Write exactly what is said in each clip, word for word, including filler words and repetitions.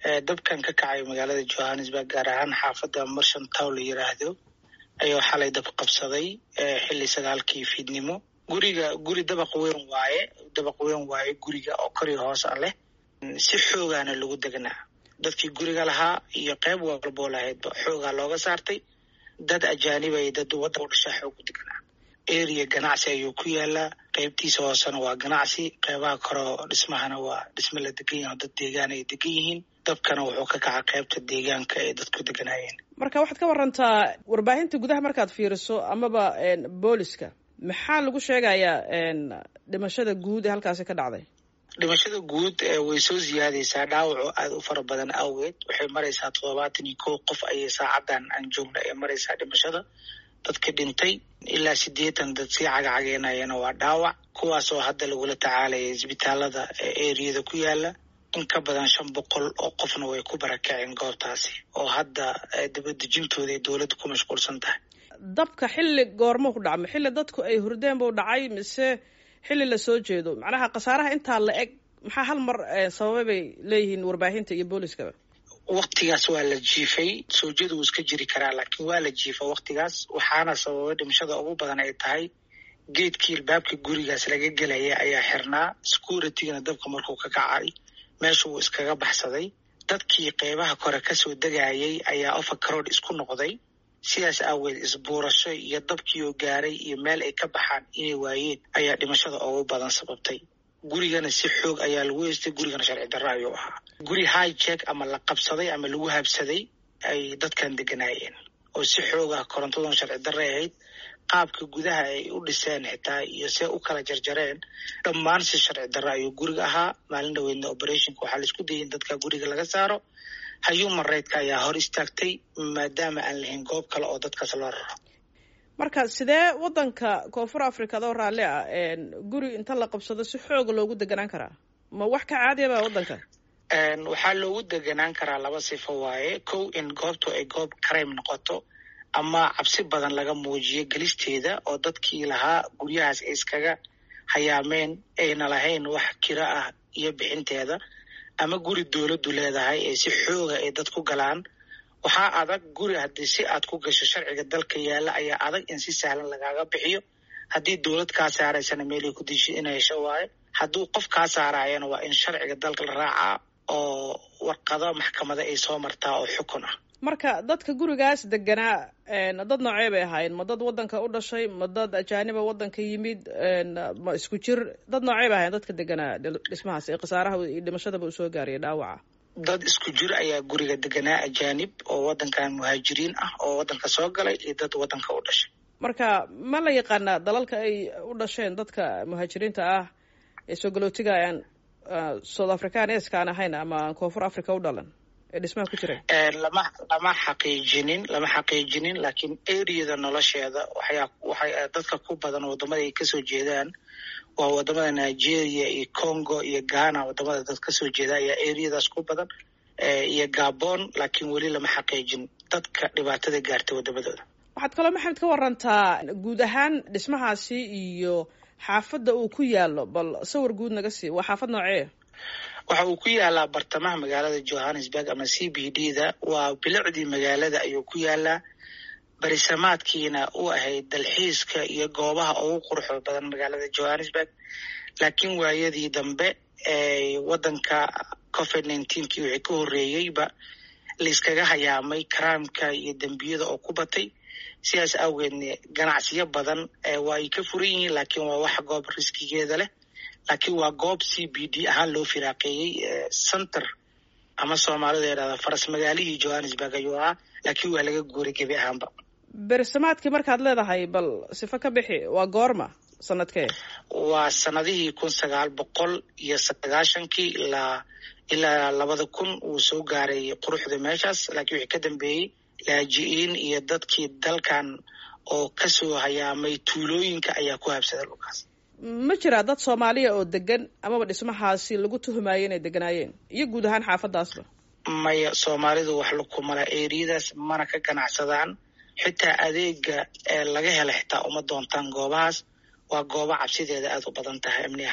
dabkan ka kacay magaalada Johannesburg gaar ahaan xaafadda Merchant Town la yiraahdo ayuu xalay dab qabsaday xilli sagaalkii fiidnimo. guriga guri dabaq weyn waaye dabaq weyn waaye guriga oo kor iyo hoos leh si xoogana lagu deganaa. dadkii guriga lahaa iyo qayb walba lahayd xoogaa looga saartay. dad ajaanib ay dad wadda u dhashay xoog deganaa. area ganacsi ayuu ku yaalaa, qaybtiisa hoosena waa ganacsi, qaybaha kore dhismahana waa dhisme la degan yahay, dad deegaan ay degan yihiin. dabkana wuxuu ka kacay qaybta deegaanka ee dadku deganaayeen. marka waxaad ka warantaa warbaahinta gudaha markaad fiiriso amaba booliska maxaa lagu sheegayaa dhimashada guud ee halkaasi ka dhacday? dhimashada guud way soo ziyaadaysaa, dhaawaco aad u fara badan awgeed waxay maraysaa toddobaatan iyo kow qof ayay saacadan aan joogna ee maraysaa dhimashada. dadka dhintay ilaa siddeetan dad sii cagacageenayana waa dhaawac, kuwaasoo hadda lagula tacaalaya isbitaalada eriyada ku yaala. in ka badan shan boqol oo qofna way ku barakaceen goobtaasi oo hadda dibadejintooda ay dowladda ku mashquulsan tahay. dabka xilli goormo ku dhacmo? xilli dadku ay hurdeen buu dhacay mise xilli la soo jeedo? macnaha khasaaraha intaa la eg maxaa hal mar sababay bay leeyihiin warbaahinta iyo booliskaba? waktigaas waa la jiifay, soo jeed wuu iska jiri karaa laakiin waa la jiifa waktigaas. waxaana sababay dhimashada ugu badan ay tahay geedkii ilbaabka gurigaas laga gelaya ayaa xirnaa. securitigana dabka markuu ka kacay meesha wuu iskaga baxsaday. dadkii qeybaha kore kasoo degayay ayaa overcrowd isku noqday. sidaas aaweed isbuurasho iyo dabkii oo gaaray iyo meel ay ka baxaan inay waayeen ayaa dhimashada ugu badan sababtay. gurigana si xoog ayaa lagu heystay, gurigana sharci darro ayuu ahaa. guri hijack ama la qabsaday ama lagu habsaday ay dadkan deganaayeen oo si xoog ah korontaduna sharci darro ahayd. qaabka gudaha ay u dhiseen xitaa iyo see u kala jarjareen dhammaan si sharci darro ayuu guriga ahaa. maalin dhaweydna operationka waxaa laisku dayay in dadka guriga laga saaro. human rightska ayaa hor istaagtay maadaama aan lahayn goob kale oo dadkaas loo raro. marka sidee wadanka koonfur africa adoo raalli ah guri inta la qabsado si xoog loogu deganaan karaa? ma wax ka caadiya ba wadanka? waxaa loogu deganaan karaa laba sifo waaye. kow in goobtu ay goob crime noqoto ama cabsi badan laga muujiyo gelisteeda oo dadkii lahaa guryahaas ay iskaga hayaameen ayna lahayn wax kira ah iyo bixinteeda, ama guri dowladdu leedahay ee si xooga ay dad ku galaan. waxaa adag guri haddii si aad ku gasho sharciga dalka yaalla ayaa adag in si sahlan lagaaga bixiyo. haddii dowlad kaa saaraysana meelay ku dishi inay hesho waaye. hadduu qof kaa saaraayana waa in sharciga dalka la raacaa oo warqado maxkamada ay soo martaa oo xukun ah. marka dadka gurigaas deganaa dad noocee bay ahaayeen? ma dad wadanka u dhashay, ma dad ajaaniba wadanka yimid, ma isku jir? dad noocee bay ahaayeen dadka deganaa dhismahaas ee khasaaraha iyo dhimashadaba usoo gaariyay dhaawaca? dad isku jir ayaa guriga deganaa, ajaanib oo wadankan muhaajiriin ah oo wadanka soo galay iyo dad wadanka u dhashay. marka ma la yaqaanaa dalalka ay u dhasheen dadka muhaajiriinta ah ee soo galootiga aan south africaneska aan ahayn ama aan koonfur africa u dhalan ee dhismaha ku jireen? lama lama xaqiijinin lama xaqiijinin laakiin areada nolosheeda waxyaa waxay dadka ku badan wadamada ay kasoo jeedaan waa wadamada Nigeria iyo Congo iyo Ghana. wadamada dad kasoo jeeda ayaa areadaas ku badan iyo Gabon, laakiin weli lama xaqiijin dadka dhibaatada gaartay wadamadooda. waxaad kaloo maxamed ka warantaa guud ahaan dhismahaasi iyo xaafadda uu ku yaalo, bal sawir guud naga sii. waa xaafad noocee? waxa uu ku yaalaa bartamaha magaalada Johannesburg ama C B D da. waa bilicdii magaalada ayuu ku yaalaa. barisamaadkiina u ahayd dalxiiska iyo goobaha ugu quruxda badan magaalada Johannesburg. laakiin waayadii dambe ee wadanka covid nineteen kii wixii ka horreeyeyba la iskaga hayaamay crimeka iyo dembiyada oo ku batay. sidaas awgeedna ganacsiyo badan waa ay ka furan yihiin, laakiin waa wax goob riskigeeda leh. laakiin waa goob C B D ahaan loo firaaqeeyey center ama soomaalida yidhahda faras magaalihii Johannesburg ayuu ahaa, laakiin waa laga guuray gebi ahaanba. bersamaadkii markaad leedahay bal sifa ka bixi, waa goorma sanadkee? waa sanadihii kun sagaal boqol iyo sagaashankii ilaa ilaa labada kun uu soo gaaray quruxda meeshaas. laakiin wixii ka dambeeyey laaji'iin iyo dadkii dalkan oo kasoo hayaamay tuulooyinka ayaa ku habsaday dhulkaas. ma jiraa dad Soomaaliya oo degan amaba dhismahaasi lagu tuhumayay inay deganaayeen iyo guud ahaan xaafadaasba? maya, Soomaalidu wax lukumala areadaas mana ka ganacsadaan. xitaa adeega ee laga helo xitaa uma doontaan goobahaas. waa goobo cabsideeda aad u badan tahay amni ahaan.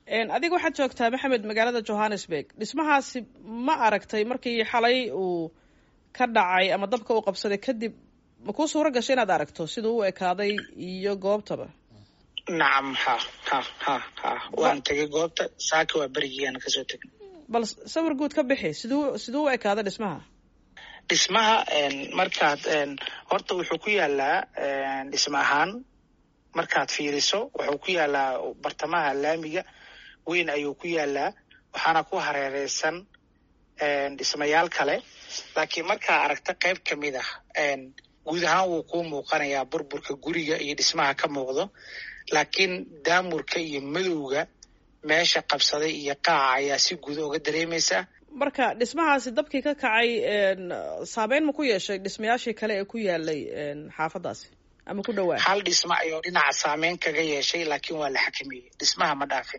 adiga waxaad joogtaa maxamed magaalada johannesburg dhismahaasi ma aragtay markii xalay uu ka dhacay ama dabka uu qabsaday kadib ma kuu suuro gashay inaad aragto siduu u ekaaday iyo goobtaba nacam ha ha ha ha waan tegay goobta saaka waa berigiiaan kasoo tegay bal sawir guud ka bixi siduu siduu u ekaaday dhismaha dhismaha markaad horta wuxuu ku yaalaa dhisma ahaan markaad fiiriso wuxuu ku yaalaa bartamaha laamiga weyn ayuu ku yaalaa waxaana ku hareereysan dhismayaal kale laakiin markaa aragta qayb kamid ah guud ahaan wuu kuu muuqanayaa burburka guriga iyo dhismaha ka muuqdo laakiin daamurka iyo madowga meesha qabsaday iyo qaaca ayaa si guud oga dareemaysa marka dhismahaasi dabkii ka kacay saameyn ma ku yeeshay dhismayaashii kale ee ku yaalay xaafadaasi ama ku dhawaa hal dhisma ayuu dhinaca saameyn kaga yeeshay laakiin waa la xakameeyey dhismaha ma dhaafin